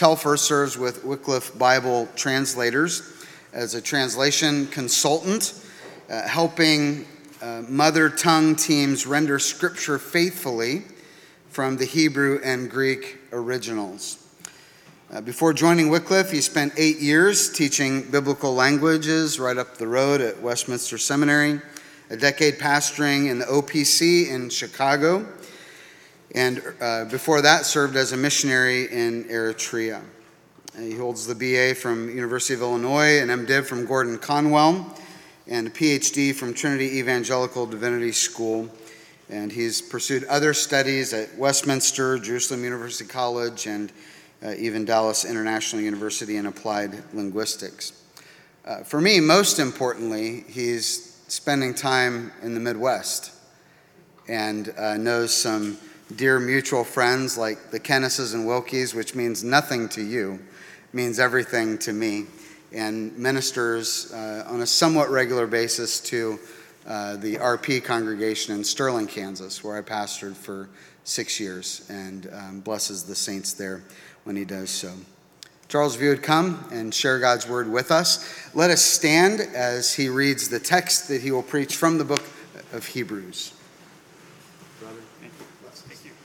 Telfer serves with Wycliffe Bible Translators as a translation consultant, helping mother tongue teams render Scripture faithfully from the Hebrew and Greek originals. Before joining Wycliffe, he spent 8 years teaching biblical languages right up the road at Westminster Seminary, a decade pastoring in the OPC in Chicago, and before that served as a missionary in Eritrea. He holds the BA from University of Illinois, an MDiv from Gordon Conwell, and a PhD from Trinity Evangelical Divinity School. And he's pursued other studies at Westminster, Jerusalem University College, and even Dallas International University in Applied Linguistics. For me, most importantly, he's spending time in the Midwest and knows some dear mutual friends like the Kennises and Wilkies, which means nothing to you, means everything to me, and ministers on a somewhat regular basis to the RP congregation in Sterling, Kansas, where I pastored for 6 years, and blesses the saints there when he does so. Charles, if you would come and share God's word with us. Let us stand as he reads the text that he will preach from the book of Hebrews. Brother, thank you.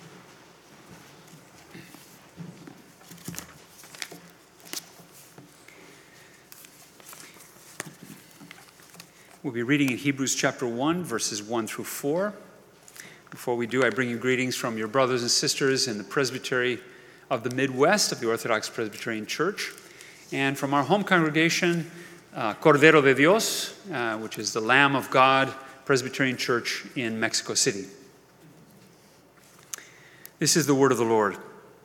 We'll be reading in Hebrews chapter 1, verses 1 through 4. Before we do, I bring you greetings from your brothers and sisters in the Presbytery of the Midwest of the Orthodox Presbyterian Church, and from our home congregation, Cordero de Dios, which is the Lamb of God Presbyterian Church in Mexico City. This is the word of the Lord.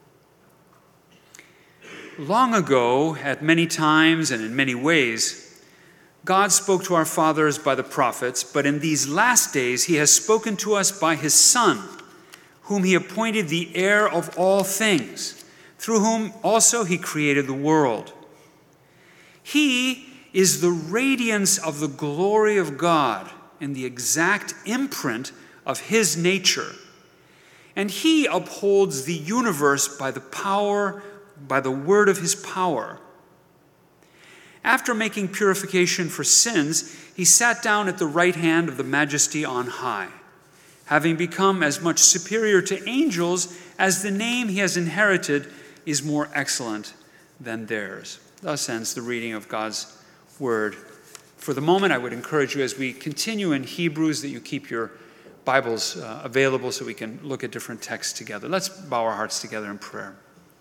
Long ago, at many times and in many ways, God spoke to our fathers by the prophets, but in these last days he has spoken to us by his Son, whom he appointed the heir of all things, through whom also he created the world. He is the radiance of the glory of God and the exact imprint of his nature. And he upholds the universe by the word of his power. After making purification for sins, he sat down at the right hand of the Majesty on high, having become as much superior to angels as the name he has inherited is more excellent than theirs. Thus ends the reading of God's word. For the moment, I would encourage you as we continue in Hebrews that you keep your Bibles available so we can look at different texts together. Let's bow our hearts together in prayer.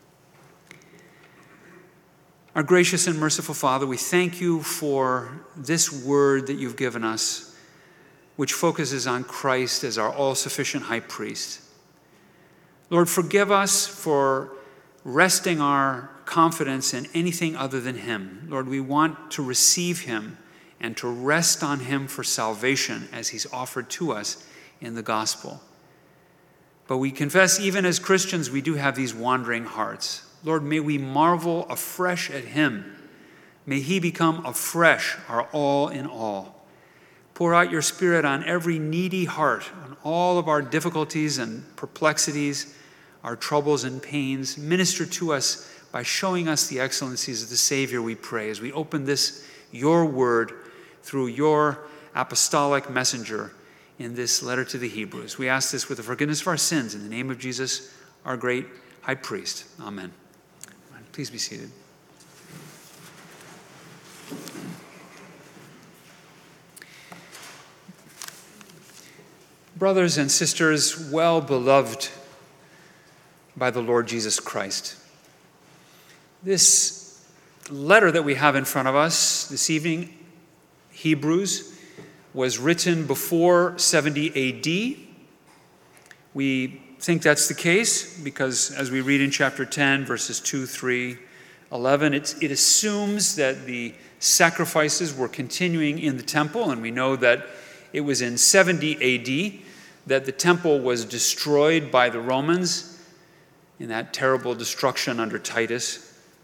Our gracious and merciful Father, we thank you for this word that you've given us, which focuses on Christ as our all-sufficient high priest. Lord, forgive us for resting our confidence in anything other than him. Lord, we want to receive him and to rest on him for salvation as he's offered to us in the gospel. But we confess, even as Christians, we do have these wandering hearts. Lord, may we marvel afresh at him. May he become afresh our all in all. Pour out your Spirit on every needy heart, on all of our difficulties and perplexities, our troubles and pains. Minister to us by showing us the excellencies of the Savior, we pray, as we open this, your word, through your apostolic messenger in this letter to the Hebrews. We ask this with the forgiveness of our sins in the name of Jesus, our great high priest. Amen. Please be seated. Brothers and sisters, well beloved by the Lord Jesus Christ, this letter that we have in front of us this evening, Hebrews, was written before 70 AD. We think that's the case because as we read in chapter 10, verses 2, 3, 11, it assumes that the sacrifices were continuing in the temple, and we know that it was in 70 AD that the temple was destroyed by the Romans in that terrible destruction under Titus.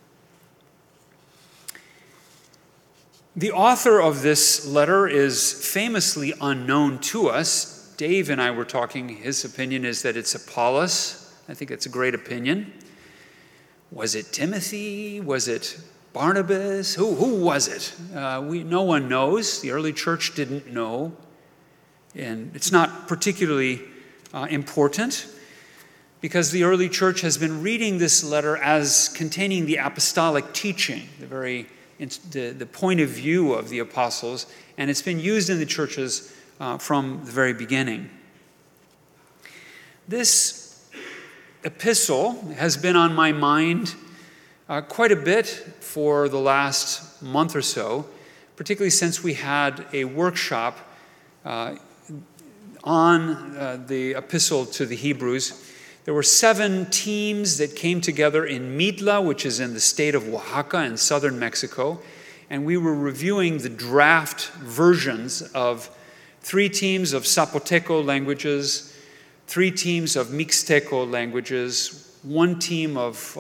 The author of this letter is famously unknown to us. Dave and I were talking. His opinion is that it's Apollos. I think it's a great opinion. Was it Timothy? Was it Barnabas? Who was it? No one knows. The early church didn't know. And it's not particularly important, because the early church has been reading this letter as containing the apostolic teaching, the point of view of the apostles, and it's been used in the churches from the very beginning. This epistle has been on my mind quite a bit for the last month or so, particularly since we had a workshop on the epistle to the Hebrews. There were 7 teams that came together in Mitla, which is in the state of Oaxaca in southern Mexico, and we were reviewing the draft versions of 3 teams of Zapoteco languages, 3 teams of Mixteco languages, 1 team of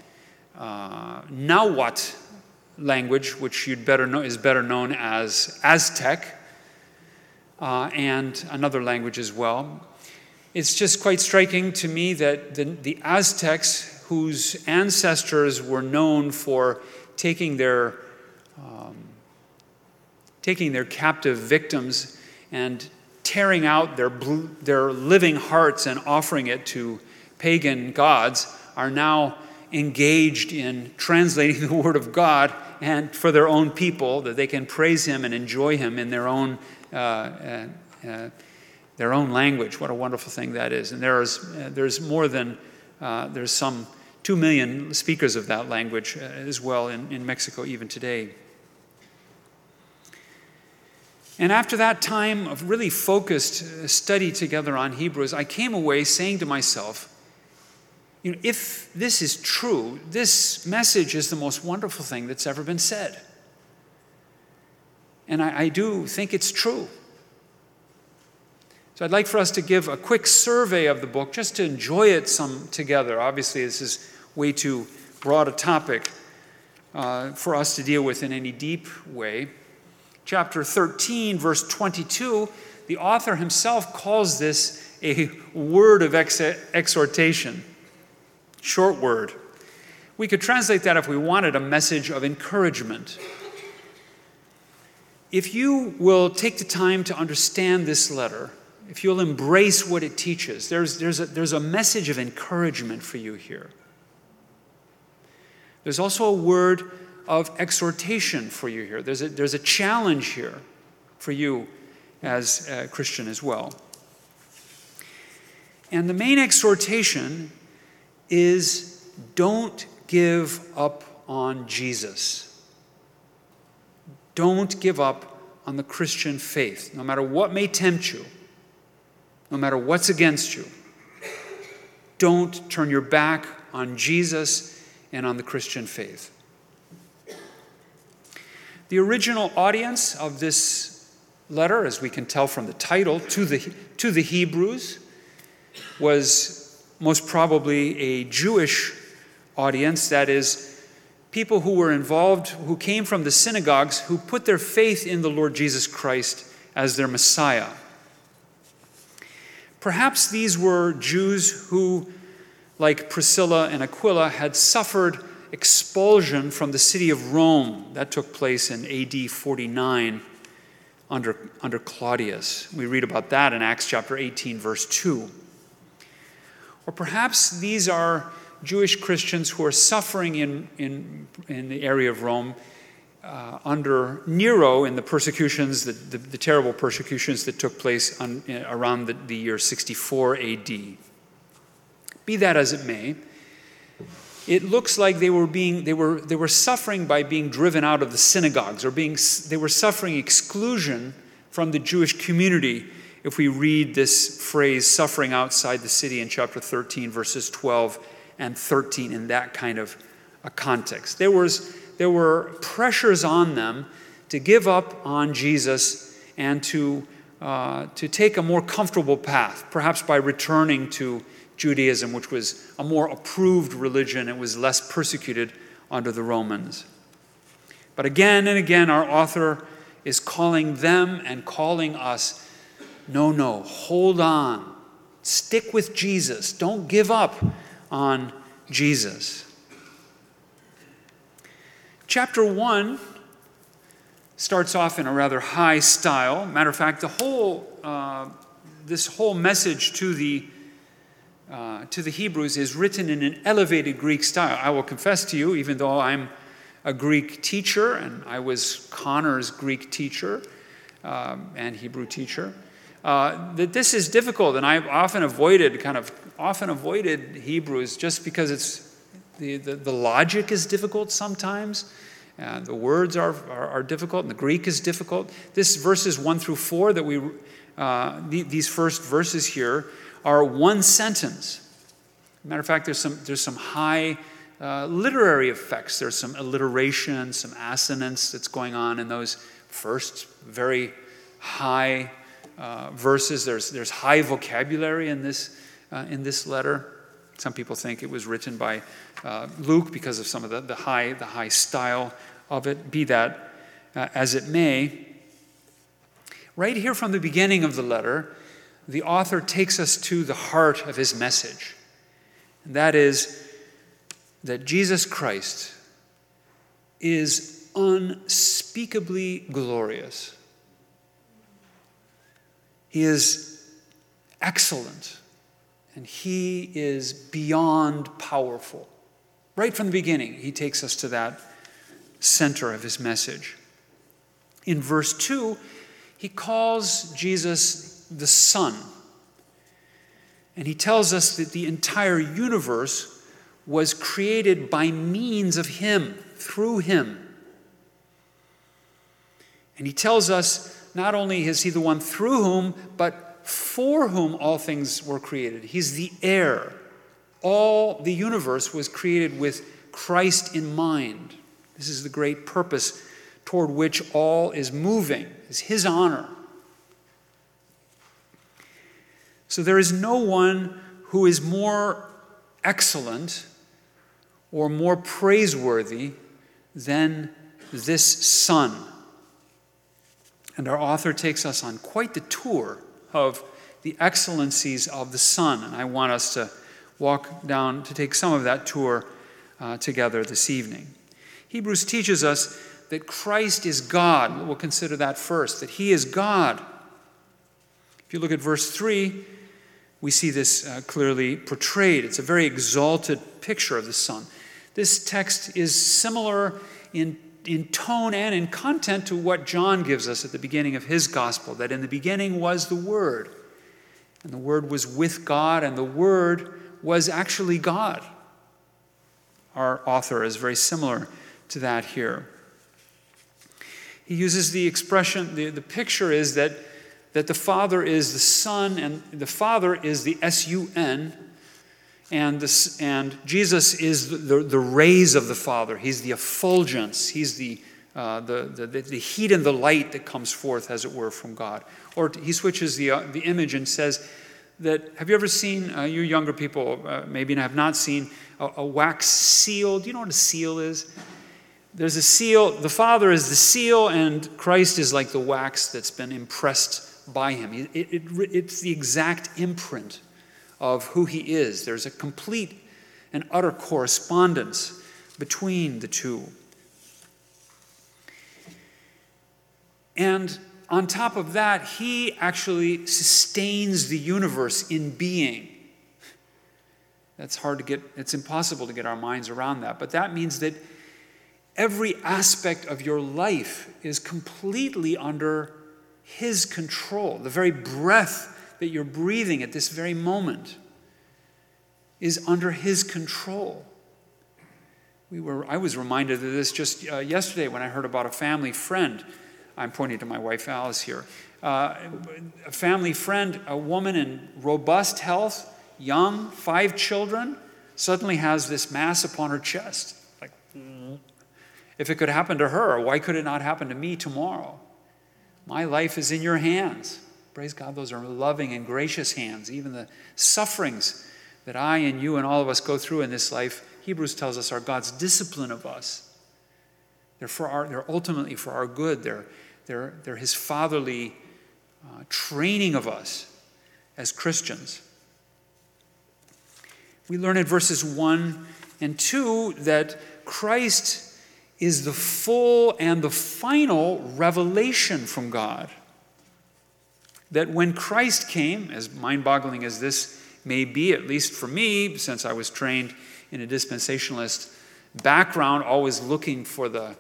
Nahuatl language, which is better known as Aztec, and another language as well. It's just quite striking to me that the Aztecs, whose ancestors were known for taking their captive victims and tearing out their living hearts and offering it to pagan gods, are now engaged in translating the Word of God and for their own people, that they can praise Him and enjoy Him in their own language. What a wonderful thing that is. And there's some 2 million speakers of that language as well in Mexico even today. And after that time of really focused study together on Hebrews, I came away saying to myself, if this is true, this message is the most wonderful thing that's ever been said. And I do think it's true. So I'd like for us to give a quick survey of the book, just to enjoy it some together. Obviously, this is way too broad a topic for us to deal with in any deep way. Chapter 13, verse 22, the author himself calls this a word of exhortation. Short word. We could translate that, if we wanted, a message of encouragement. If you will take the time to understand this letter, if you'll embrace what it teaches, there's a message of encouragement for you here. There's also a word of exhortation for you here. There's a challenge here for you as a Christian as well. And the main exhortation is, don't give up on Jesus. Don't give up on the Christian faith, no matter what may tempt you, no matter what's against you. Don't turn your back on Jesus and on the Christian faith. The original audience of this letter, as we can tell from the title, to the Hebrews, was most probably a Jewish audience, that is, people who were involved, who came from the synagogues, who put their faith in the Lord Jesus Christ as their Messiah. Perhaps these were Jews who, like Priscilla and Aquila, had suffered expulsion from the city of Rome. That took place in AD 49 under Claudius. We read about that in Acts chapter 18, verse 2. Or perhaps these are Jewish Christians who are suffering in the area of Rome under Nero in the persecutions, the terrible persecutions that took place around the year 64 AD. Be that as it may, it looks like they were suffering by being driven out of the synagogues, or they were suffering exclusion from the Jewish community. If we read this phrase, suffering outside the city, in chapter 13, verses 12 and 13, in that kind of a context. There were pressures on them to give up on Jesus and to take a more comfortable path, perhaps by returning to Judaism, which was a more approved religion. It was less persecuted under the Romans. But again and again, our author is calling them and calling us, no, hold on. Stick with Jesus. Don't give up on Jesus. Chapter 1 starts off in a rather high style. Matter of fact, this whole message to the Hebrews is written in an elevated Greek style. I will confess to you, even though I'm a Greek teacher, and I was Connor's Greek teacher and Hebrew teacher, that this is difficult, and I've often avoided Hebrews just because it's the logic is difficult sometimes, and the words are difficult, and the Greek is difficult. This verses 1 through 4 that these first verses here are one sentence. Matter of fact, there's some high literary effects. There's some alliteration, some assonance that's going on in those first very high verses. There's high vocabulary in this letter. Some people think it was written by Luke because of some of the high style of it. Be that as it may, right here from the beginning of the letter, the author takes us to the heart of his message. And that is that Jesus Christ is unspeakably glorious. He is excellent, and he is beyond powerful. Right from the beginning, he takes us to that center of his message. In verse 2, he calls Jesus the Son. And he tells us that the entire universe was created by means of him, through him. And he tells us not only is he the one through whom, but for whom all things were created. He's the heir. All the universe was created with Christ in mind. This is the great purpose toward which all is moving, is his honor. So there is no one who is more excellent or more praiseworthy than this Son. And our author takes us on quite the tour of the excellencies of the Son. And I want us to walk down to take some of that tour together this evening. Hebrews teaches us that Christ is God. We'll consider that first, that he is God. If you look at verse 3, we see this clearly portrayed. It's a very exalted picture of the Son. This text is similar in tone and in content to what John gives us at the beginning of his gospel, that in the beginning was the Word, and the Word was with God, and the Word was actually God. Our author is very similar to that here. He uses the expression, the picture is that the Father is the Son, and the Father is the S-U-N, and Jesus is the rays of the Father. He's the effulgence. He's the heat and the light that comes forth, as it were, from God. Or he switches the image and says that, have you ever seen, you younger people maybe have not seen, a wax seal? Do you know what a seal is? There's a seal. The Father is the seal, and Christ is like the wax that's been impressed by him. It's the exact imprint of who he is. There's a complete and utter correspondence between the two. And on top of that, he actually sustains the universe in being. That's hard to get, it's impossible to get our minds around that. But that means that every aspect of your life is completely under his control. The very breath that you're breathing at this very moment is under his control. I was reminded of this just yesterday when I heard about a family friend. I'm pointing to my wife Alice here. A family friend, a woman in robust health, young, 5 children, suddenly has this mass upon her chest. Like, if it could happen to her, why could it not happen to me tomorrow? My life is in your hands. Praise God, those are loving and gracious hands. Even the sufferings that I and you and all of us go through in this life, Hebrews tells us, are God's discipline of us. They're ultimately for our good. They're his fatherly training of us as Christians. We learn in verses 1 and 2 that Christ is the full and the final revelation from God. That when Christ came, as mind-boggling as this may be, at least for me, since I was trained in a dispensationalist background, always looking for the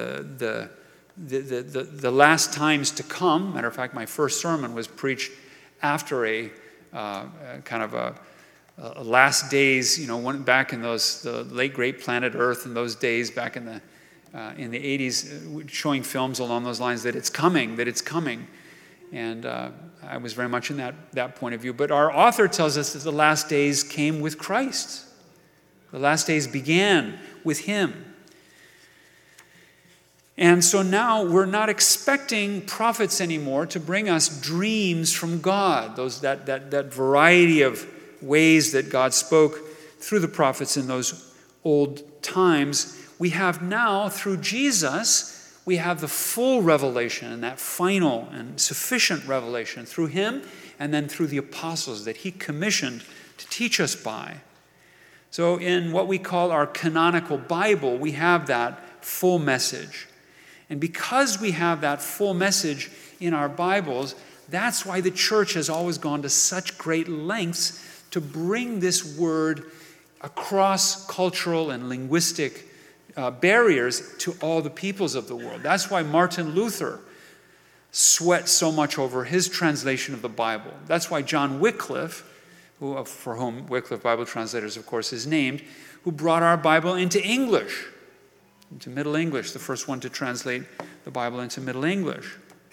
last times to come. Matter of fact, my first sermon was preached after a kind of a last days, back in the late great planet Earth in those days, back in the 80s, showing films along those lines that it's coming. And I was very much in that point of view. But our author tells us that the last days came with Christ. The last days began with him. And so now we're not expecting prophets anymore to bring us dreams from God, that variety of ways that God spoke through the prophets in those old times. We have now, through Jesus, we have the full revelation and that final and sufficient revelation through him and then through the apostles that he commissioned to teach us by. So in what we call our canonical Bible, we have that full message. And because we have that full message in our Bibles, that's why the church has always gone to such great lengths to bring this word across cultural and linguistic barriers to all the peoples of the world. That's why Martin Luther sweat so much over his translation of the Bible. That's why John Wycliffe, for whom Wycliffe Bible Translators, of course, is named, who brought our Bible into English, into Middle English, the first one to translate the Bible into Middle English.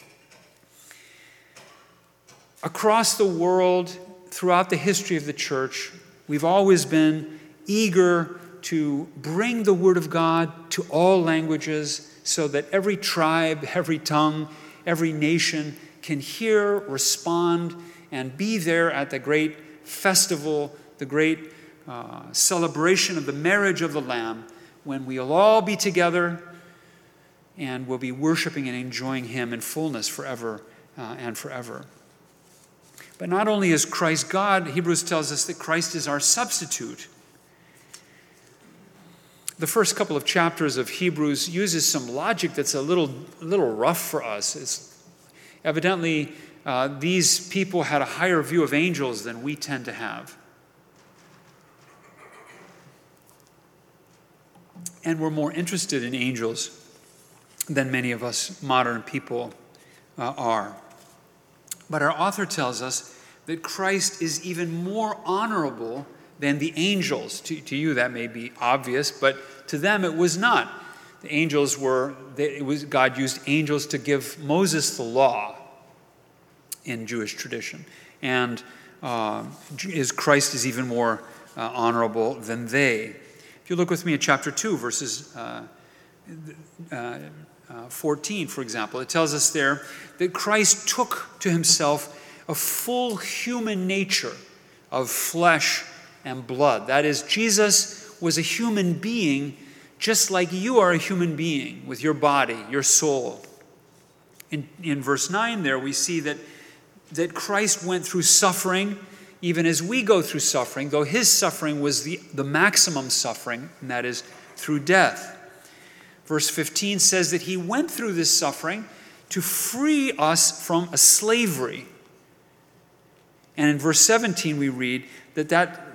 Across the world, throughout the history of the church, we've always been eager to bring the Word of God to all languages so that every tribe, every tongue, every nation can hear, respond, and be there at the great festival, the great celebration of the marriage of the Lamb, when we'll all be together and we'll be worshiping and enjoying him in fullness forever and forever. But not only is Christ God, Hebrews tells us that Christ is our substitute. The first couple of chapters of Hebrews uses some logic that's a little rough for us. It's evidently, these people had a higher view of angels than we tend to have. And we're more interested in angels than many of us modern people are. But our author tells us that Christ is even more honorable than the angels. To you that may be obvious, but to them it was not. The angels God used angels to give Moses the law in Jewish tradition. And Christ is even more honorable than they. If you look with me at chapter 2, verses 14, for example, it tells us there that Christ took to himself a full human nature of flesh and blood. That is, Jesus was a human being just like you are a human being with your body, your soul. In verse 9 there, we see that Christ went through suffering even as we go through suffering, though his suffering was the maximum suffering, and that is through death. Verse 15 says that he went through this suffering to free us from a slavery. And in verse 17 we read that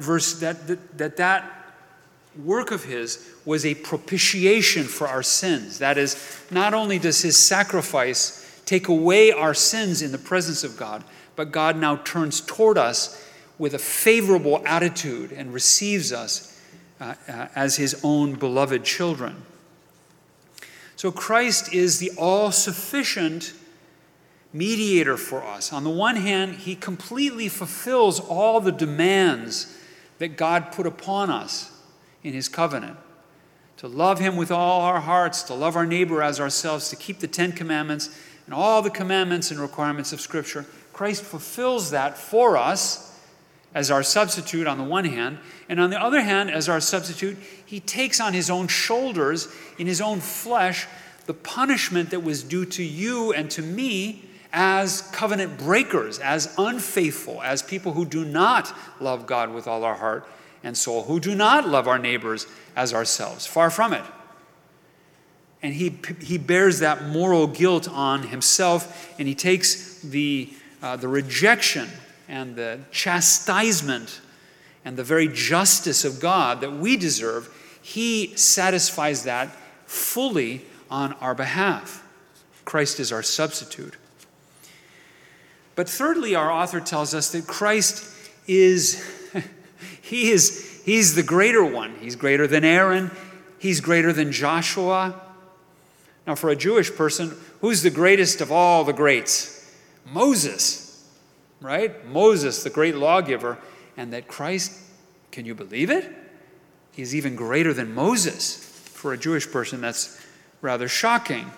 work of his was a propitiation for our sins. That is, not only does his sacrifice take away our sins in the presence of God, but God now turns toward us with a favorable attitude and receives us as his own beloved children. So Christ is the all-sufficient mediator for us. On the one hand, he completely fulfills all the demands that God put upon us in his covenant. To love him with all our hearts, to love our neighbor as ourselves, to keep the 10 Commandments and all the commandments and requirements of Scripture. Christ fulfills that for us as our substitute on the one hand, and on the other hand, as our substitute, he takes on his own shoulders, in his own flesh, the punishment that was due to you and to me as covenant breakers, as unfaithful, as people who do not love God with all our heart and soul, who do not love our neighbors as ourselves. Far from it. And he bears that moral guilt on himself, and he takes the rejection and the chastisement and the very justice of God that we deserve. He satisfies that fully on our behalf. Christ is our substitute. But thirdly, our author tells us that Christ is, he's the greater one. He's greater than Aaron. He's greater than Joshua. Now, for a Jewish person, who's the greatest of all the greats? Moses, right? Moses, the great lawgiver. And that Christ, can you believe it? He's even greater than Moses. For a Jewish person, that's rather shocking.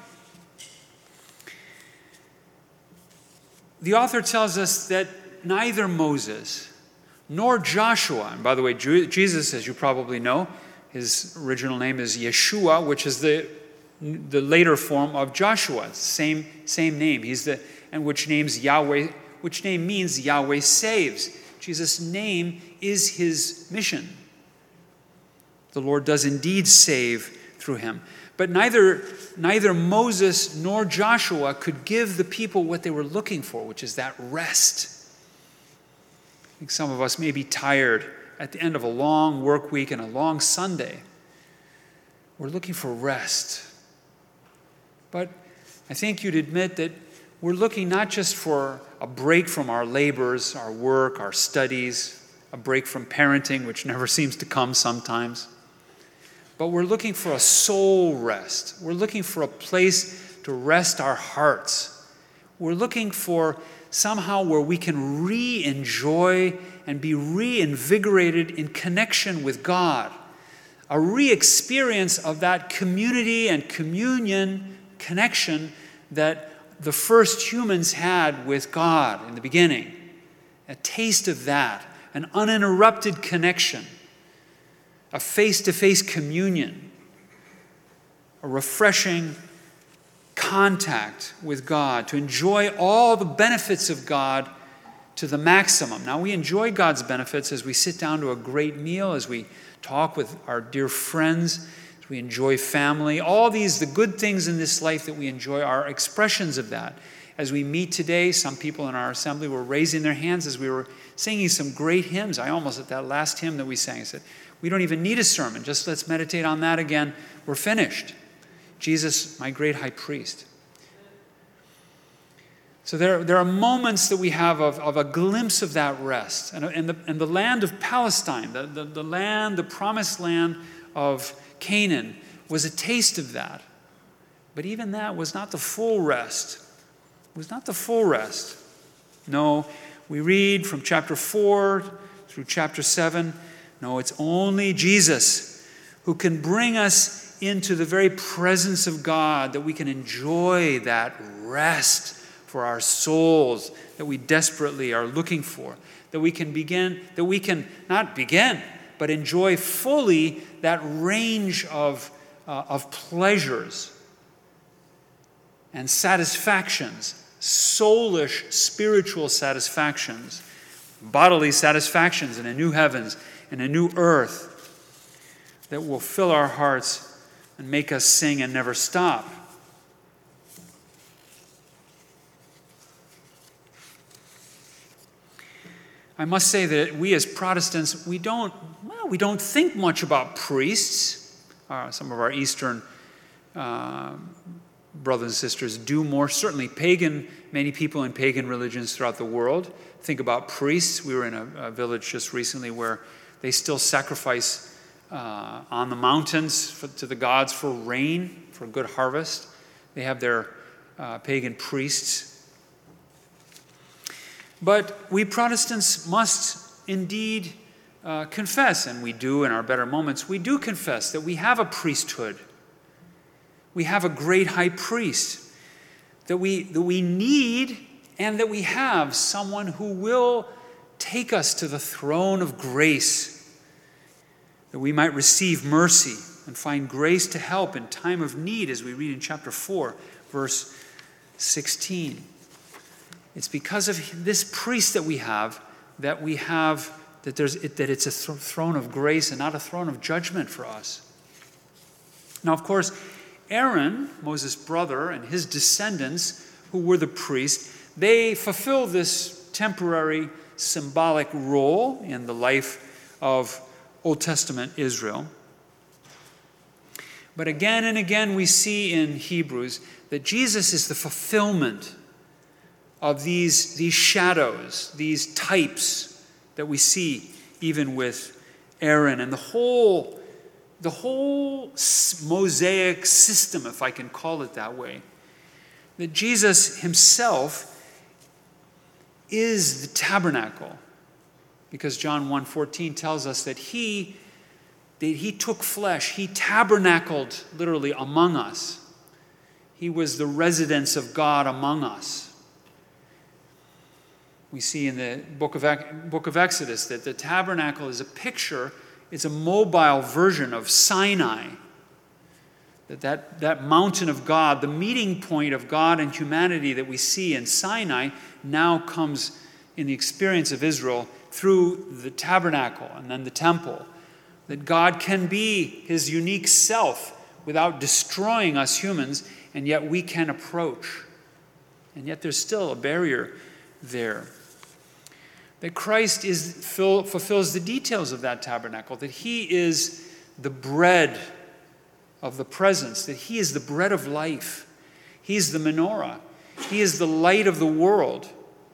The author tells us that neither Moses nor Joshua, and by the way, Jesus, as you probably know, his original name is Yeshua, which is the later form of Joshua, same name. Which name means Yahweh saves. Jesus' name is his mission. The Lord does indeed save through him. But neither Moses nor Joshua could give the people what they were looking for, which is that rest. I think some of us may be tired at the end of a long work week and a long Sunday. We're looking for rest. But I think you'd admit that we're looking not just for a break from our labors, our work, our studies, a break from parenting, which never seems to come sometimes, but we're looking for a soul rest. We're looking for a place to rest our hearts. We're looking for somehow where we can re-enjoy and be reinvigorated in connection with God, a re-experience of that community and communion connection that the first humans had with God in the beginning. A taste of that, an uninterrupted connection, a face-to-face communion, a refreshing contact with God, to enjoy all the benefits of God to the maximum. Now, we enjoy God's benefits as we sit down to a great meal, as we talk with our dear friends, as we enjoy family. All these, the good things in this life that we enjoy, are expressions of that. As we meet today, some people in our assembly were raising their hands as we were singing some great hymns. I almost, at that last hymn that we sang, I said, we don't even need a sermon. Just let's meditate on that again. We're finished. Jesus, my great high priest. So there are moments that we have of a glimpse of that rest. And the land of Palestine, the land, the promised land of Canaan, was a taste of that. But even that was not the full rest. It was not the full rest. No, we read from chapter 4 through chapter 7, no, it's only Jesus who can bring us into the very presence of God, that we can enjoy that rest for our souls that we desperately are looking for, that we can not begin, but enjoy fully that range of pleasures and satisfactions, soulish spiritual satisfactions, bodily satisfactions in a new heavens and a new earth that will fill our hearts and make us sing and never stop. I must say that we as Protestants, we don't think much about priests. Some of our Eastern brothers and sisters do more. Certainly many people in pagan religions throughout the world think about priests. We were in a village just recently where they still sacrifice on the mountains to the gods for rain, for a good harvest. They have their pagan priests. But we Protestants must indeed confess, and we do in our better moments, we do confess that we have a priesthood. We have a great high priest, that we need and that we have someone who will take us to the throne of grace, that we might receive mercy and find grace to help in time of need, as we read in chapter 4, verse 16. It's because of this priest that that it's a throne of grace and not a throne of judgment for us. Now, of course, Aaron, Moses' brother, and his descendants, who were the priests, they fulfill this temporary symbolic role in the life of Old Testament Israel. But again and again we see in Hebrews that Jesus is the fulfillment of these shadows, these types that we see even with Aaron. And the whole Mosaic system, if I can call it that way, that Jesus himself is the tabernacle. Because John 1:14 tells us that he took flesh. He tabernacled literally among us. He was the residence of God among us. We see in the book of Exodus that the tabernacle is a picture, it's a mobile version of Sinai. That mountain of God, the meeting point of God and humanity that we see in Sinai, now comes in the experience of Israel through the tabernacle and then the temple. That God can be his unique self without destroying us humans, and yet we can approach. And yet there's still a barrier there. That Christ fulfills the details of that tabernacle, that he is the bread of the presence, that he is the bread of life. He's the menorah. He is the light of the world.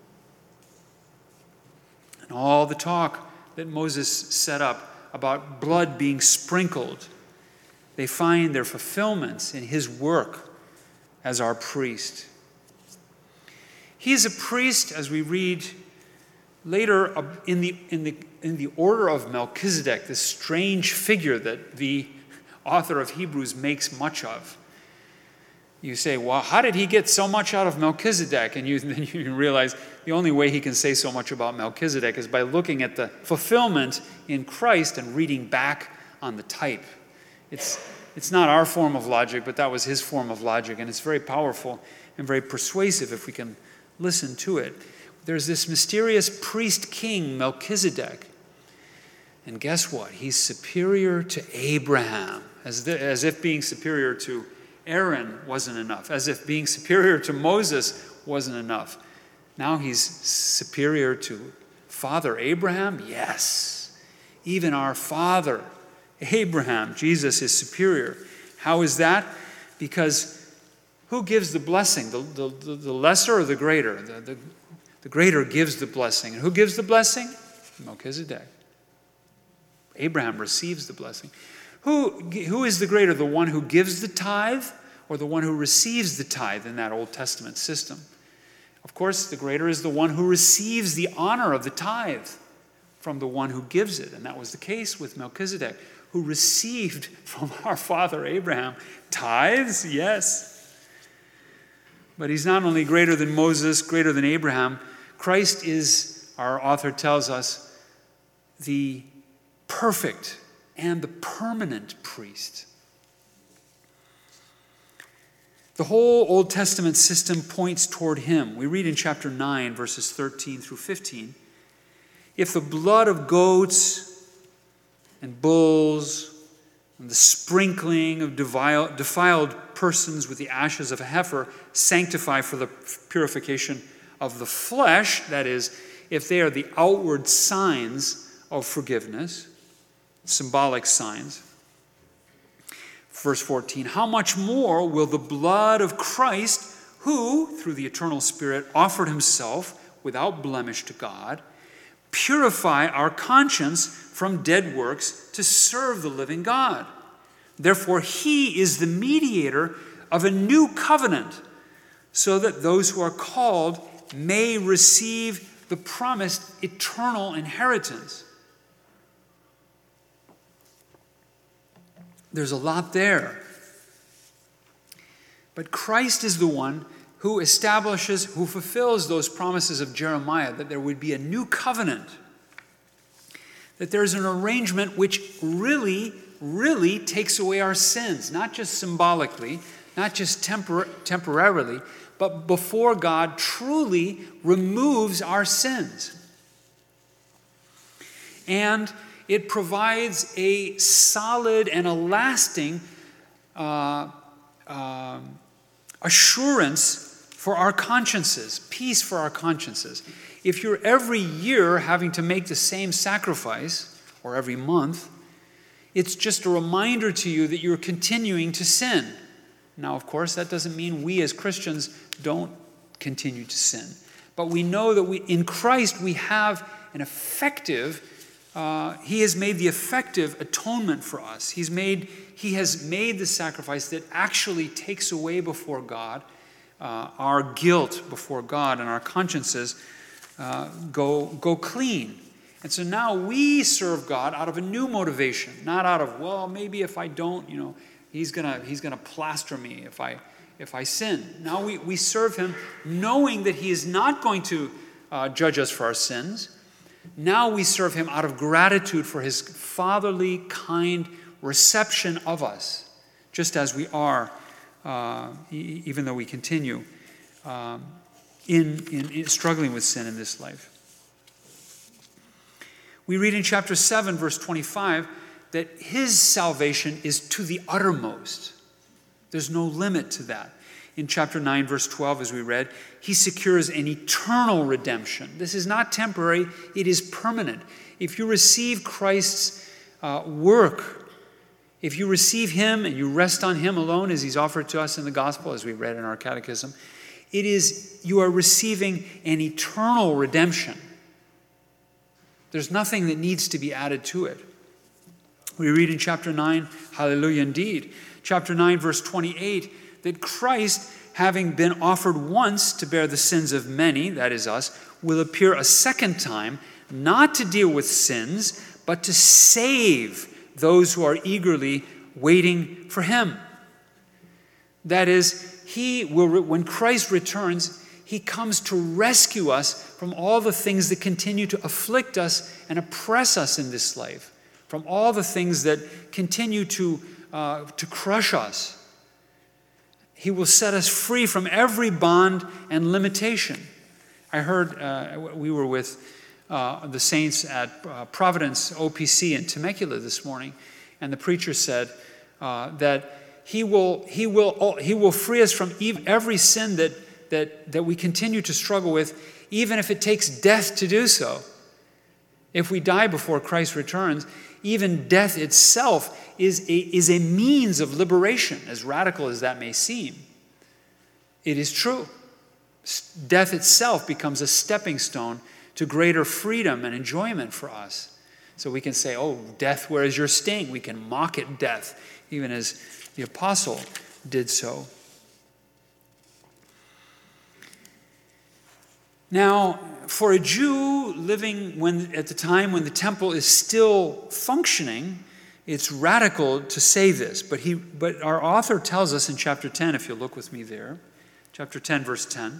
And all the talk that Moses set up about blood being sprinkled, they find their fulfillments in his work as our priest. He is a priest, as we read later in the order of Melchizedek, this strange figure that the author of Hebrews makes much of. You say, well, how did he get so much out of Melchizedek? And then you realize the only way he can say so much about Melchizedek is by looking at the fulfillment in Christ and reading back on the type. It's not our form of logic, but that was his form of logic, and it's very powerful and very persuasive if we can listen to it. There's this mysterious priest-king, Melchizedek. And guess what? He's superior to Abraham, as if being superior to Aaron wasn't enough, as if being superior to Moses wasn't enough. Now he's superior to Father Abraham? Yes. Even our father, Abraham, Jesus is superior. How is that? Because who gives the blessing? The lesser or the greater? The greater gives the blessing. And who gives the blessing? Melchizedek. Abraham receives the blessing. Who is the greater, the one who gives the tithe or the one who receives the tithe in that Old Testament system? Of course, the greater is the one who receives the honor of the tithe from the one who gives it. And that was the case with Melchizedek, who received from our father Abraham tithes, yes. But he's not only greater than Moses, greater than Abraham. Christ is, our author tells us, the perfect and the permanent priest. The whole Old Testament system points toward him. We read in chapter 9, verses 13 through 15, if the blood of goats and bulls and the sprinkling of defiled persons with the ashes of a heifer sanctify for the purification of the flesh, that is, if they are the outward signs of forgiveness, symbolic signs. Verse 14, how much more will the blood of Christ, who, through the eternal Spirit, offered himself without blemish to God, purify our conscience from dead works to serve the living God? Therefore, he is the mediator of a new covenant, so that those who are called may receive the promised eternal inheritance. There's a lot there. But Christ is the one who establishes, who fulfills those promises of Jeremiah, that there would be a new covenant, that there's an arrangement which really takes away our sins, not just symbolically, not just temporarily, but before God truly removes our sins. And it provides a solid and a lasting assurance for our consciences, peace for our consciences. If you're every year having to make the same sacrifice, or every month, it's just a reminder to you that you're continuing to sin. Now, of course, that doesn't mean we as Christians don't continue to sin. But we know that in Christ we have an effective, He has made the effective atonement for us. He has made the sacrifice that actually takes away before God our guilt before God, and our consciences go clean. And so now we serve God out of a new motivation, not out of, well, maybe if I don't, He's gonna plaster me if I sin. Now we serve Him knowing that He is not going to judge us for our sins. Now we serve Him out of gratitude for His fatherly, kind reception of us, just as we are, even though we continue in struggling with sin in this life. We read in chapter 7, verse 25, that His salvation is to the uttermost. There's no limit to that. In chapter 9, verse 12, as we read, He secures an eternal redemption. This is not temporary, it is permanent. If you receive Christ's work, if you receive Him and you rest on Him alone as He's offered to us in the gospel, as we read in our catechism, you are receiving an eternal redemption. There's nothing that needs to be added to it. We read in chapter 9, hallelujah indeed, chapter 9, verse 28, that Christ, having been offered once to bear the sins of many, that is us, will appear a second time, not to deal with sins, but to save those who are eagerly waiting for Him. That is, when Christ returns, He comes to rescue us from all the things that continue to afflict us and oppress us in this life, from all the things that continue to crush us. He will set us free from every bond and limitation. I heard, we were with the saints at Providence OPC in Temecula this morning, and the preacher said that He will free us from every sin that we continue to struggle with, even if it takes death to do so. If we die before Christ returns, even death itself is a means of liberation, as radical as that may seem. It is true. Death itself becomes a stepping stone to greater freedom and enjoyment for us. So we can say, oh, death, where is your sting? We can mock at death, even as the apostle did so. Now, for a Jew living at the time when the temple is still functioning, it's radical to say this. But our author tells us in chapter 10, if you'll look with me there, chapter 10, verse 10.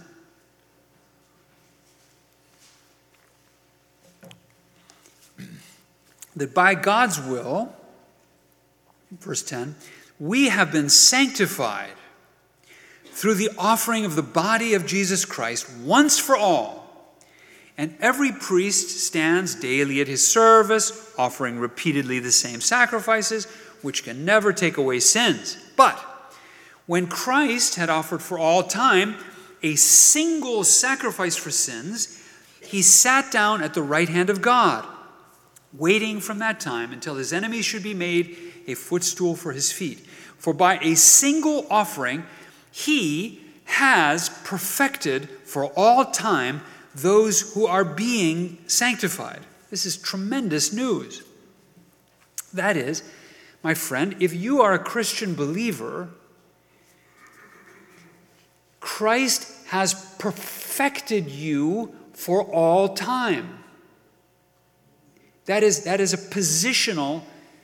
That by God's will, verse 10, we have been sanctified through the offering of the body of Jesus Christ once for all. And every priest stands daily at his service, offering repeatedly the same sacrifices, which can never take away sins. But when Christ had offered for all time a single sacrifice for sins, He sat down at the right hand of God, waiting from that time until His enemies should be made a footstool for His feet. For by a single offering, He has perfected for all time those who are being sanctified. This is tremendous news. That is, my friend, if you are a Christian believer, Christ has perfected you for all time. That is a position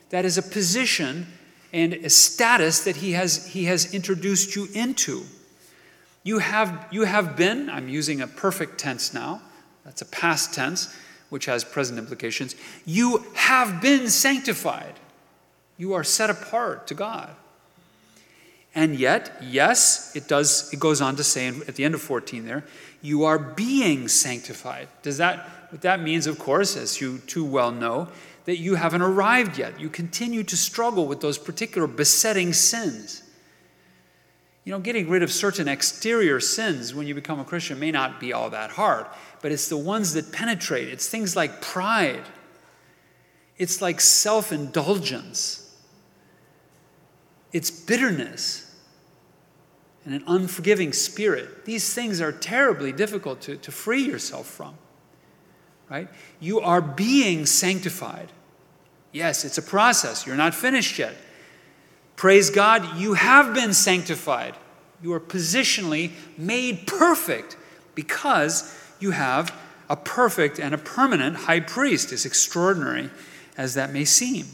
and a status that he has introduced you into. You have been, I'm using a perfect tense now, that's a past tense, which has present implications. You have been sanctified. You are set apart to God. And yet, yes, it goes on to say at the end of 14 there, you are being sanctified. What that means, of course, as you too well know, that you haven't arrived yet. You continue to struggle with those particular besetting sins. Getting rid of certain exterior sins when you become a Christian may not be all that hard, but it's the ones that penetrate. It's things like pride. It's like self-indulgence. It's bitterness and an unforgiving spirit. These things are terribly difficult to free yourself from, right? You are being sanctified. Yes, it's a process. You're not finished yet. Praise God, you have been sanctified. You are positionally made perfect because you have a perfect and a permanent high priest, as extraordinary as that may seem.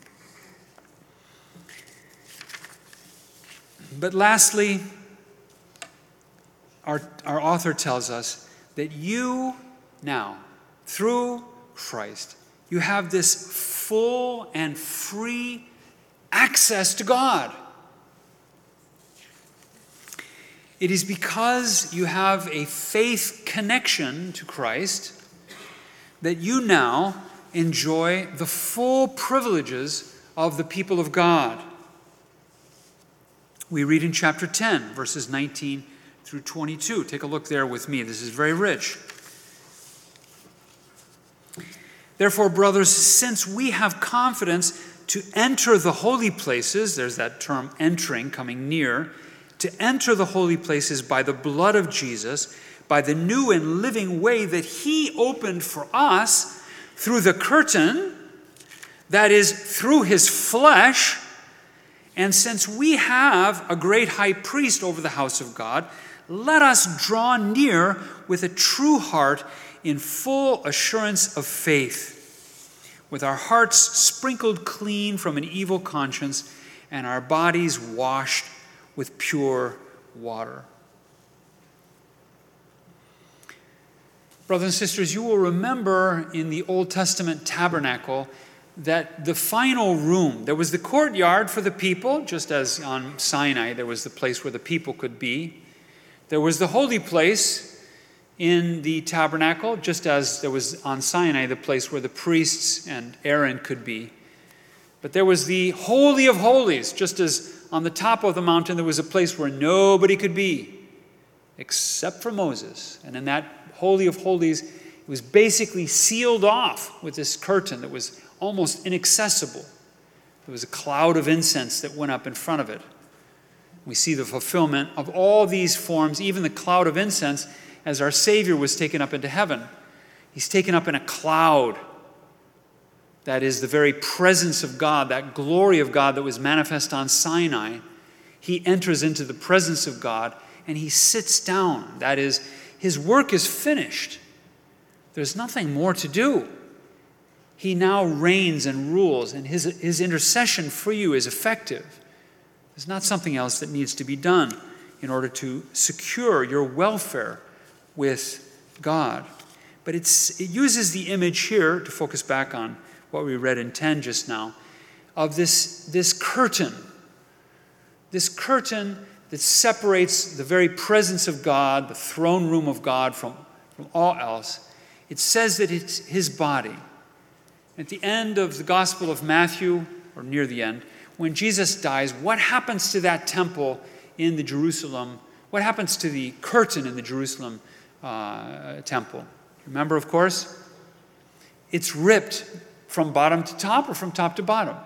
But lastly, our author tells us that you now, through Christ, you have this full and free access to God. It is because you have a faith connection to Christ that you now enjoy the full privileges of the people of God. We read in chapter 10, verses 19 through 22. Take a look there with me. This is very rich. Therefore, brothers, since we have confidence to enter the holy places, there's that term entering, coming near, to enter the holy places by the blood of Jesus, by the new and living way that he opened for us through the curtain, that is, through his flesh. And since we have a great high priest over the house of God, let us draw near with a true heart in full assurance of faith, with our hearts sprinkled clean from an evil conscience and our bodies washed with pure water. Brothers and sisters, you will remember in the Old Testament tabernacle that the final room, there was the courtyard for the people, just as on Sinai there was the place where the people could be. There was the holy place in the tabernacle, just as there was on Sinai the place where the priests and Aaron could be. But there was the Holy of Holies, just as on the top of the mountain there was a place where nobody could be except for Moses. And in that Holy of Holies, it was basically sealed off with this curtain that was almost inaccessible. There was a cloud of incense that went up in front of it. We see the fulfillment of all these forms, even the cloud of incense, as our Savior was taken up into heaven. He's taken up in a cloud. That is the very presence of God, that glory of God that was manifest on Sinai. He enters into the presence of God and he sits down. That is, his work is finished. There's nothing more to do. He now reigns and rules, and his intercession for you is effective. There's not something else that needs to be done in order to secure your welfare with God. But it uses the image here, to focus back on what we read in 10 just now, of this curtain. This curtain that separates the very presence of God, the throne room of God, from all else. It says that it's his body. At the end of the Gospel of Matthew, or near the end, when Jesus dies, what happens to that temple in the Jerusalem? What happens to the curtain in the Jerusalem temple? Remember, of course, it's ripped from bottom to top or from top to bottom.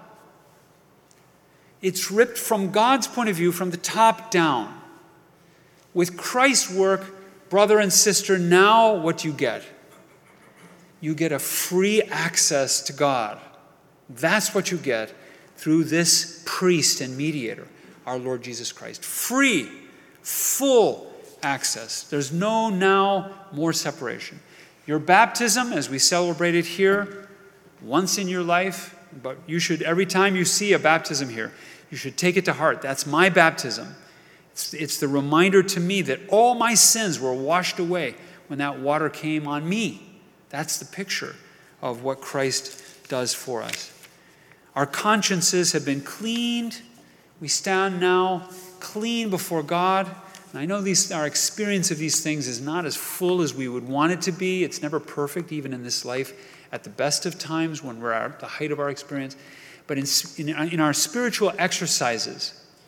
It's ripped from God's point of view, from the top down. With Christ's work, brother and sister, now what do you get? You get a free access to God. That's what you get through this priest and mediator, our Lord Jesus Christ. Free, full access. There's no now more separation. Your baptism, as we celebrated here, once in your life, but you should, every time you see a baptism here, you should take it to heart. That's my baptism. It's the reminder to me that all my sins were washed away when that water came on me. That's the picture of what Christ does for us. Our consciences have been cleaned. We stand now clean before God. And I know our experience of these things is not as full as we would want it to be. It's never perfect, even in this life, at the best of times when we're at the height of our experience. But in our spiritual exercises,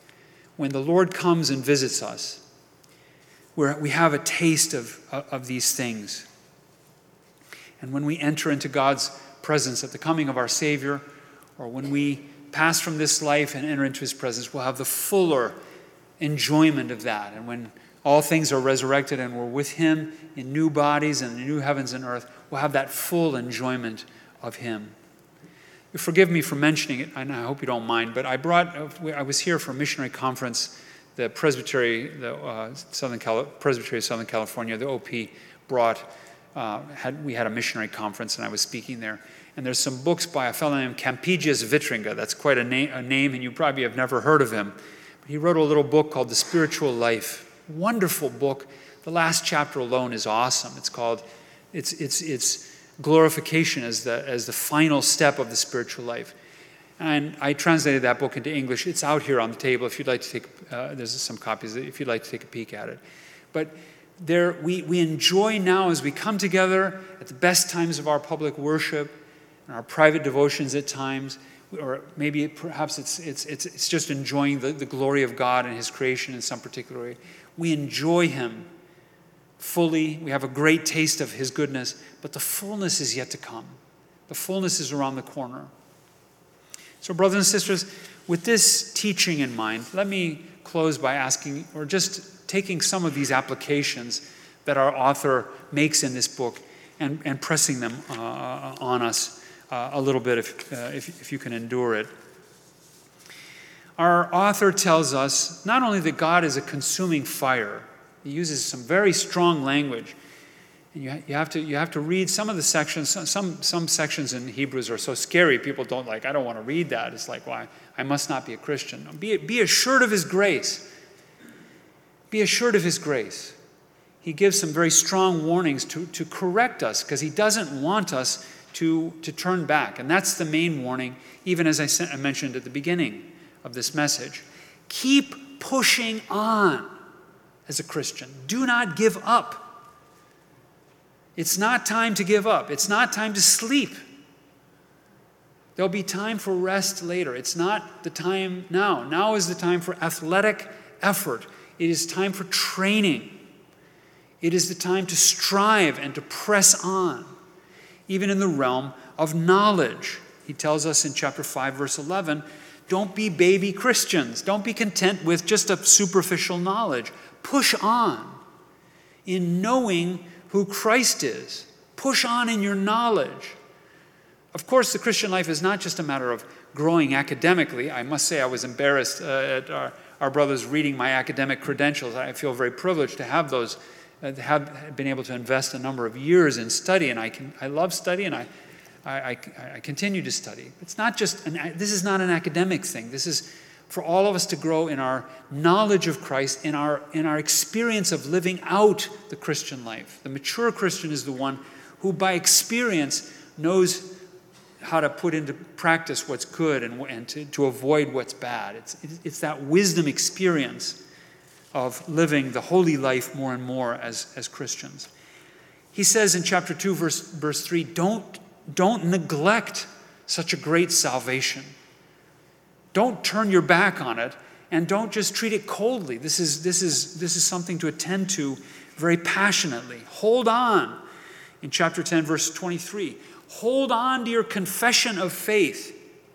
when the Lord comes and visits us, where we have a taste of these things. And when we enter into God's presence at the coming of our Savior, or when we pass from this life and enter into his presence, we'll have the fuller enjoyment of that. And when all things are resurrected and we're with him in new bodies and new heavens and earth, we'll have that full enjoyment of him. You forgive me for mentioning it, and I hope you don't mind, but I was here for a missionary conference, the Presbytery of Southern California, the OP brought. We had a missionary conference, and I was speaking there. And there's some books by a fellow named Campigius Vitringa. That's quite a name, and you probably have never heard of him. But he wrote a little book called The Spiritual Life. Wonderful book. The last chapter alone is awesome. It's called, it's glorification as the final step of the spiritual life. And I translated that book into English. It's out here on the table if you'd like to take, there's some copies if you'd like to take a peek at it. But there, we enjoy now as we come together at the best times of our public worship and our private devotions at times, or maybe perhaps it's just enjoying the glory of God and his creation in some particular way. We enjoy him fully. We have a great taste of his goodness, but the fullness is yet to come. The fullness is around the corner. So brothers and sisters, with this teaching in mind, let me close by asking, or just taking some of these applications that our author makes in this book and pressing them on us a little bit if you can endure it. Our author tells us not only that God is a consuming fire. He uses some very strong language. And you have to read some of the sections. Some sections in Hebrews are so scary, people don't like, I don't want to read that. It's like, why? I must not be a Christian. Be assured of his grace. Be assured of his grace. He gives some very strong warnings to correct us, because he doesn't want us to turn back. And that's the main warning, even as I mentioned at the beginning of this message. Keep pushing on as a Christian. Do not give up. It's not time to give up. It's not time to sleep. There'll be time for rest later. It's not the time now. Now is the time for athletic effort. It is time for training. It is the time to strive and to press on, even in the realm of knowledge. He tells us in chapter 5, verse 11, don't be baby Christians. Don't be content with just a superficial knowledge. Push on in knowing who Christ is. Push on in your knowledge. Of course, the Christian life is not just a matter of growing academically. I must say I was embarrassed at our brothers reading my academic credentials. I feel very privileged to have those, have been able to invest a number of years in study, and I love study, and I continue to study. It's not just this is not an academic thing. This is for all of us to grow in our knowledge of Christ, in our experience of living out the Christian life. The mature Christian is the one who, by experience, knows how to put into practice what's good and to avoid what's bad. It's that wisdom experience of living the holy life more and more as Christians. He says in chapter 2, verse 3, don't neglect such a great salvation. Don't turn your back on it, and don't just treat it coldly. This is something to attend to very passionately. Hold on. In chapter 10, verse 23, hold on to your confession of faith.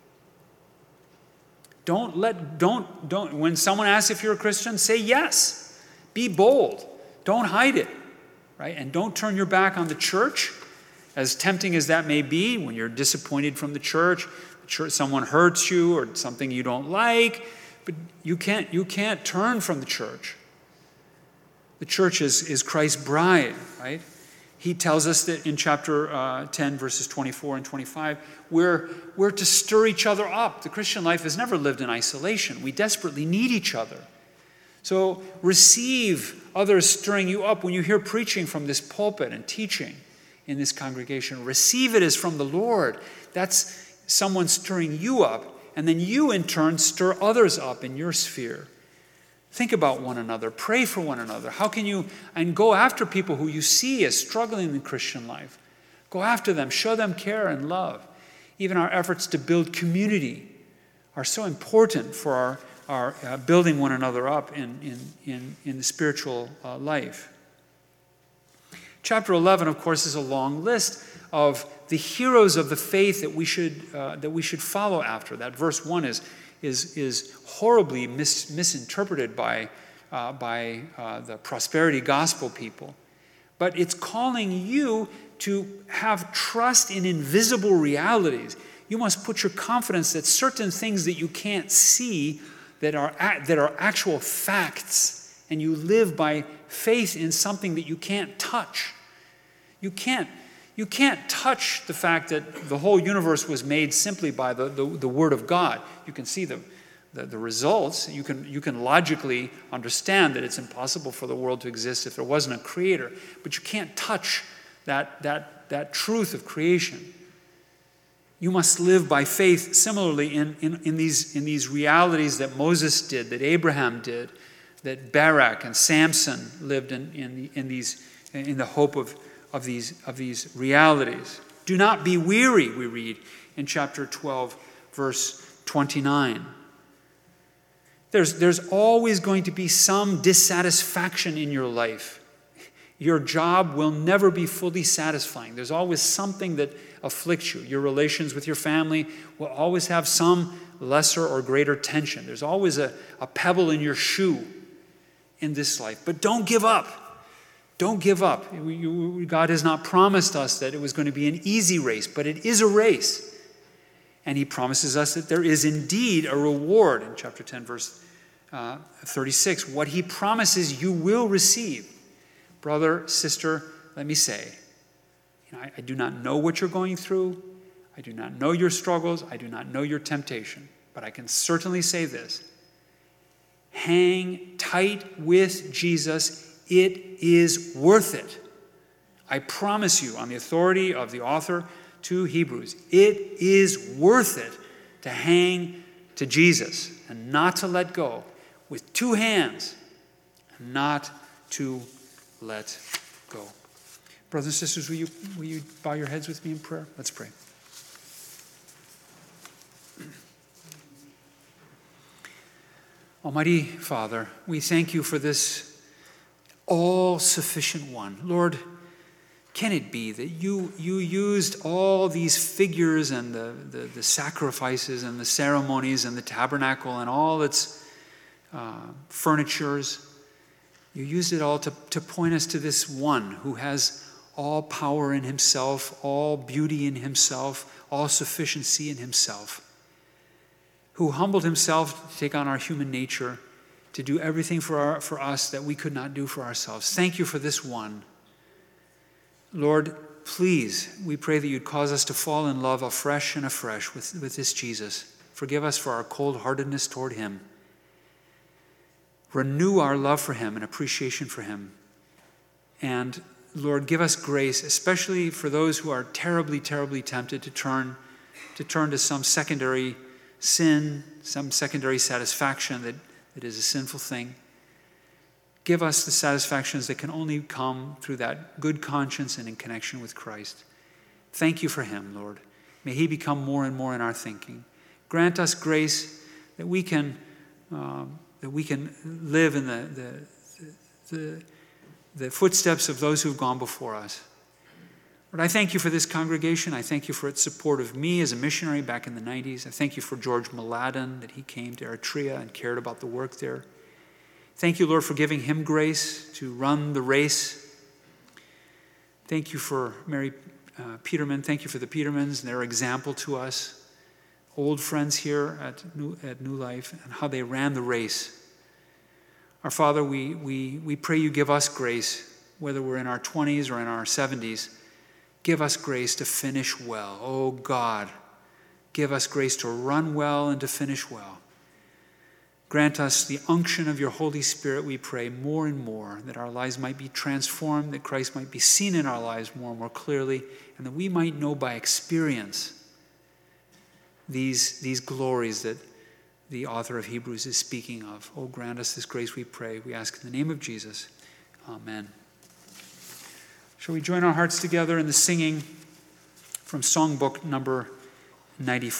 Don't when someone asks if you're a Christian, say yes. Be bold. Don't hide it, right? And don't turn your back on the church, as tempting as that may be. When you're disappointed from the church, someone hurts you or something you don't like, but you can't turn from the church. The church is Christ's bride, right? He tells us that in chapter 10, verses 24 and 25, we're to stir each other up. The Christian life has never lived in isolation. We desperately need each other. So receive others stirring you up when you hear preaching from this pulpit and teaching in this congregation. Receive it as from the Lord. That's someone stirring you up, and then you in turn stir others up in your sphere. Think about one another. Pray for one another. How can you, and go after people who you see as struggling in the Christian life. Go after them. Show them care and love. Even our efforts to build community are so important for building one another up in the spiritual life. Chapter 11, of course, is a long list of the heroes of the faith that we should follow after. That verse 1 is horribly misinterpreted by the prosperity gospel people. But it's calling you to have trust in invisible realities. You must put your confidence that certain things that you can't see, that are actual facts, and you live by faith in something that you can't touch. You can't touch the fact that the whole universe was made simply by the Word of God. You can see the results. You can logically understand that it's impossible for the world to exist if there wasn't a creator. But you can't touch that truth of creation. You must live by faith similarly in these realities that Moses did, that Abraham did, that Barak and Samson lived in the hope of these realities. Do not be weary, we read in chapter 12, verse 29. There's always going to be some dissatisfaction in your life. Your job will never be fully satisfying. There's always something that afflicts you. Your relations with your family will always have some lesser or greater tension. There's always a pebble in your shoe in this life. But don't give up. Don't give up. God has not promised us that it was going to be an easy race, but it is a race. And he promises us that there is indeed a reward in chapter 10, verse 36. What he promises you will receive. Brother, sister, let me say, I do not know what you're going through. I do not know your struggles. I do not know your temptation. But I can certainly say this. Hang tight with Jesus. It is worth it. I promise you, on the authority of the author to Hebrews, it is worth it to hang to Jesus and not to let go with two hands and not to let go. Brothers and sisters, will you bow your heads with me in prayer? Let's pray. Almighty Father, we thank you for this all-sufficient one. Lord, can it be that you used all these figures and the sacrifices and the ceremonies and the tabernacle and all its furnitures? You used it all to point us to this one who has all power in himself, all beauty in himself, all sufficiency in himself, who humbled himself to take on our human nature, to do everything for us that we could not do for ourselves. Thank you for this one. Lord, please, we pray that you'd cause us to fall in love afresh and afresh with this Jesus. Forgive us for our cold-heartedness toward him. Renew our love for him and appreciation for him. And Lord, give us grace, especially for those who are terribly, terribly tempted to turn to some secondary sin, some secondary satisfaction that is a sinful thing. Give us the satisfactions that can only come through that good conscience and in connection with Christ. Thank you for him, Lord. May he become more and more in our thinking. Grant us grace that we can live in the footsteps of those who have gone before us. Lord, I thank you for this congregation. I thank you for its support of me as a missionary back in the 90s. I thank you for George Mladen, that he came to Eritrea and cared about the work there. Thank you, Lord, for giving him grace to run the race. Thank you for Mary Peterman. Thank you for the Petermans and their example to us, old friends here at New Life, and how they ran the race. Our Father, we pray you give us grace, whether we're in our 20s or in our 70s. Give us grace to finish well. Oh God, give us grace to run well and to finish well. Grant us the unction of your Holy Spirit, we pray, more and more, that our lives might be transformed, that Christ might be seen in our lives more and more clearly, and that we might know by experience these glories that the author of Hebrews is speaking of. Oh, grant us this grace, we pray. We ask in the name of Jesus. Amen. Shall we join our hearts together in the singing from Songbook number 94?